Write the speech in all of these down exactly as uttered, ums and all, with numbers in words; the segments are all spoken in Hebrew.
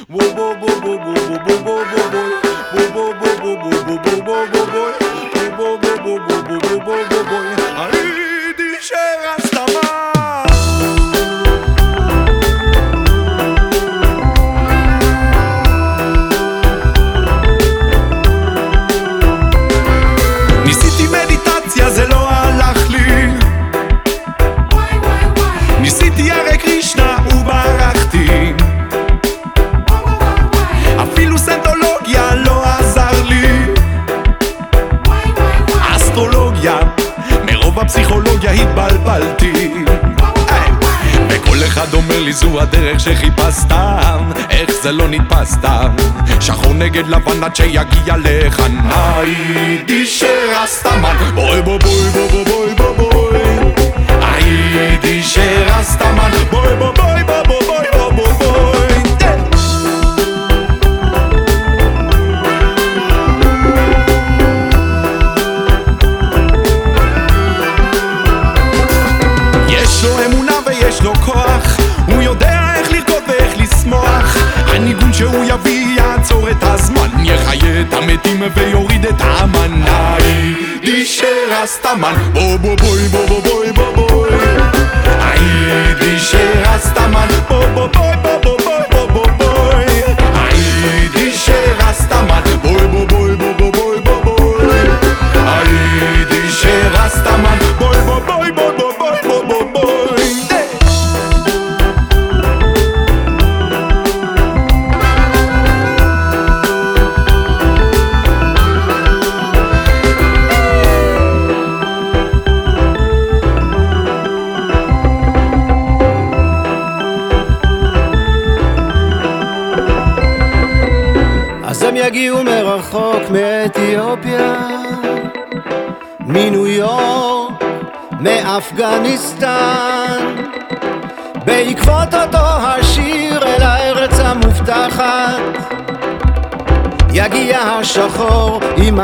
ניסיתי מדיטציה, זה לא הלך לי. ניסיתי הרי קרישנה וברחתי. אפילו סנטולוגיה לא עזר לי. אסטרולוגיה, מרוב הפסיכולוגיה התבלבלתי. וכל אחד אומר לי זו הדרך שחיפשת, איך זה לא נתפסת, שחור נגד לבן עד שיגיע לכאן. היידי שרסטמן, בוי בוי בוי בוי בוי בוי בוי. היידי שרסטמן, בוי בוי בוי בוי בוי בוי בוי. יש לו אמונה ויש לו כוח, הוא יודע איך לרקוד ואיך לשמוח. הניגון שהוא יביא יעצור את הזמן, יחיה את המתים ויוריד את האמן. היידי שרסטמן, בו בו בוי בו בו בוי בו בוי. היידי שרסטמן, בו בו בוי בו בו בוי בו בוי. היידי שרסטמן, בוי בו בוי בו בו בוי בו בוי. היידי שרסטמן, בוי בו בוי בו בו בוי בו בוי. אז הם יגיעו מרחוק, מאתיופיה, מניו יורק, מאפגניסטן, בעקבות אותו השיר אל הארץ המובטחת יגיע השחור עם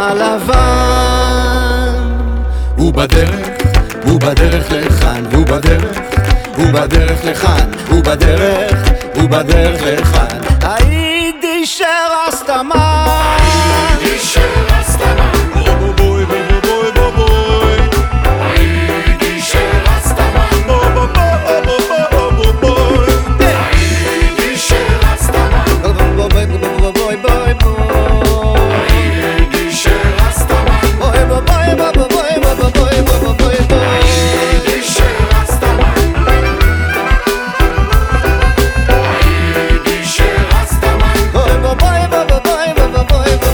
הלבן. הוא בדרך, הוא בדרך לכאן, הוא בדרך, הוא בדרך לכאן, הוא בדרך, הוא בדרך לכאן. היידי שרסטמן, היידי שרסטמן, בוי בוי בוי בוי בוי בוי. היידי שרסטמן, בוי בוי בוי בוי בוי. היידי שרסטמן, בוי בוי בוי בוי בוי בוי. היידי שרסטמן, בוי בוי בוי בוי בוי בוי בוי בוי. היידי שרסטמן, היידי שרסטמן, בוי בוי בוי בוי בוי בוי בוי.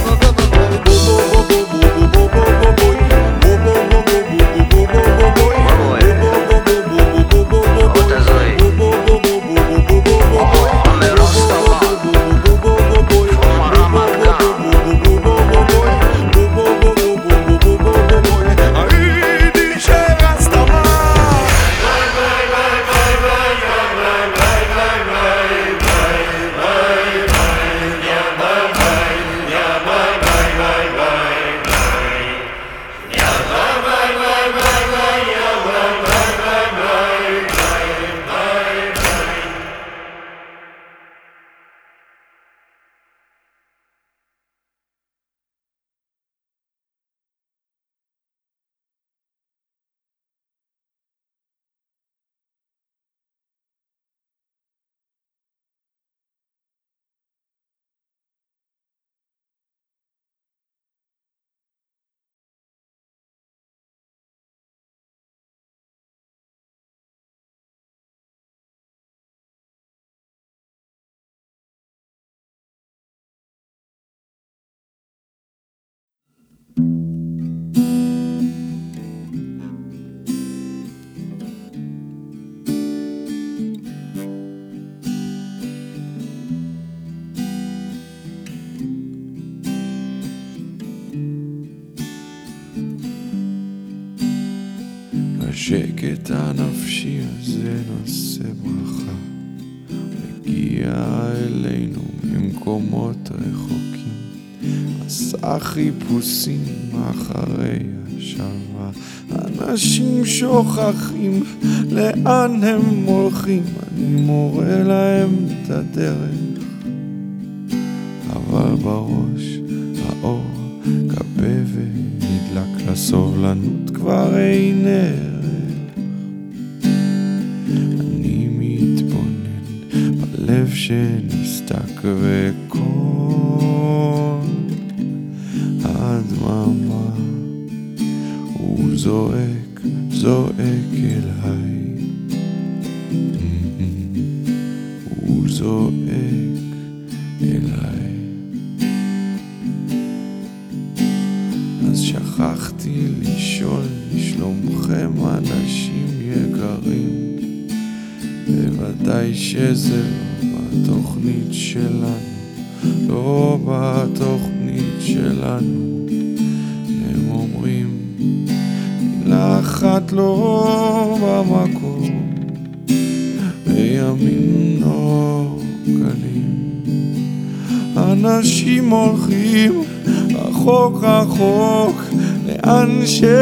השקט הנפשי הזה נושא ברכה, מגיע אלינו ממקומות רחוקים, עשה חיפושים אחרי השבה. אנשים שוכחים לאן הם הולכים, אני מורה להם את הדרך. אבל בראש האור כבה ונדלק, לסובלנות כבר אין ערך. אני מתבונן בלב שנסתק וכל הדממה הוא זועק, זועק אליי. הוא זועק אליי. אז שכחתי לשאול לשלומכם אנשים יקרים, בוודאי שזה לא בתוכנית שלנו, לא בתוכנית שלנו. הם אומרים מילה אחת לא במקום, בימים לא קלים אנשים הולכים רחוק רחוק לאן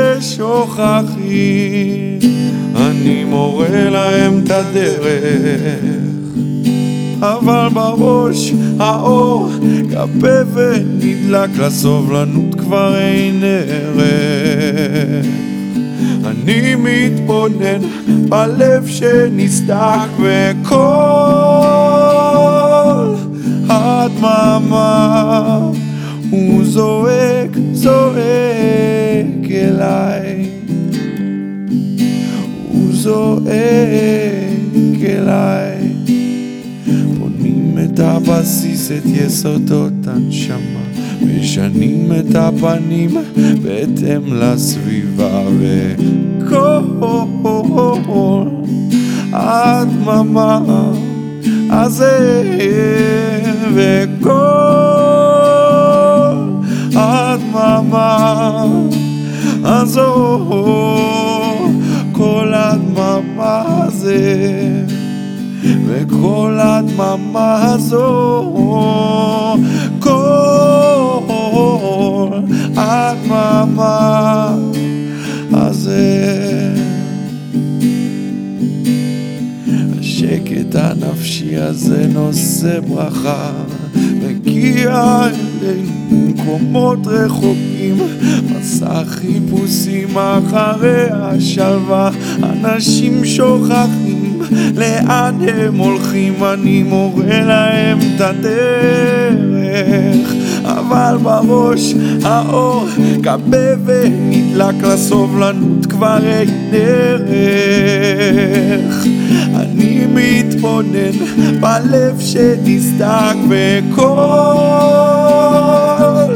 ששוכחים. אני מורה להם את הדרך, אבל בראש האור כבה ונדלק, לסובלנות כבר אין ערך. אני מתבונן בלב שנסדק וכל הדממה הוא זועק, זועק אליי. הוא זועק אליי. בונים את הבסיס, את יסודות הנשמה, משנים את הפנים בהתאם לסביבה, וכל הדממה הזה וכל הדממה הזו, כל הדממה הזה וכל הדממה הזו, כל הדממה הזה. השקט הנפשי הזה נושא ברכה, מגיע אלינו ממקומות רחוקים, מסע חיפושים אחרי השלווה. אנשים שוכחים לאן הם הולכים, אני מורה להם את הדרך, אבל בראש האור כבה ונדלק, לסובלנות כבר אין דרך. אני מתבונן בלב שנסדק וכל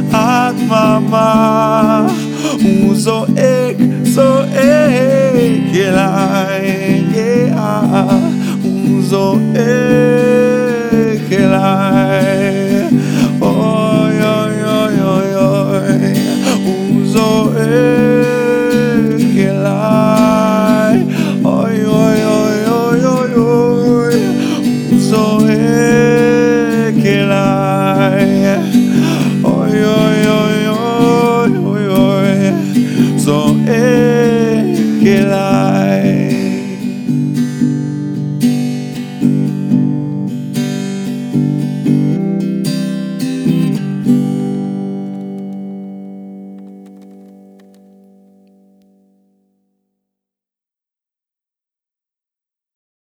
הדממה הוא זועק, זועק אליי. הוא זועק אליי.